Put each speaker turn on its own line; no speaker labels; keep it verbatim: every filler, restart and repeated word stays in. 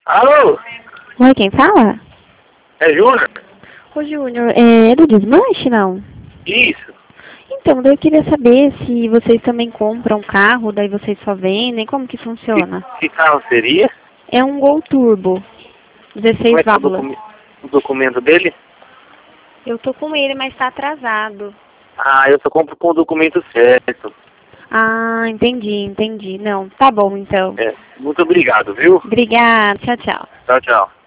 Alô?
Oi, quem fala?
É Júnior?
Ô, Júnior, é do desmanche, não?
Isso.
Então, daí eu queria saber se vocês também compram carro, daí vocês só vendem, como que
Que,
funciona?
que carro seria?
É um Gol Turbo,
Como
dezesseis
é que é o,
válvulas.
docu o documento dele?
Eu tô com ele, mas tá atrasado.
Ah, eu só compro com o documento certo.
Ah, entendi, entendi. Não, tá bom então.
É, muito obrigado, viu?
Obrigada, tchau, tchau.
Tchau, tchau.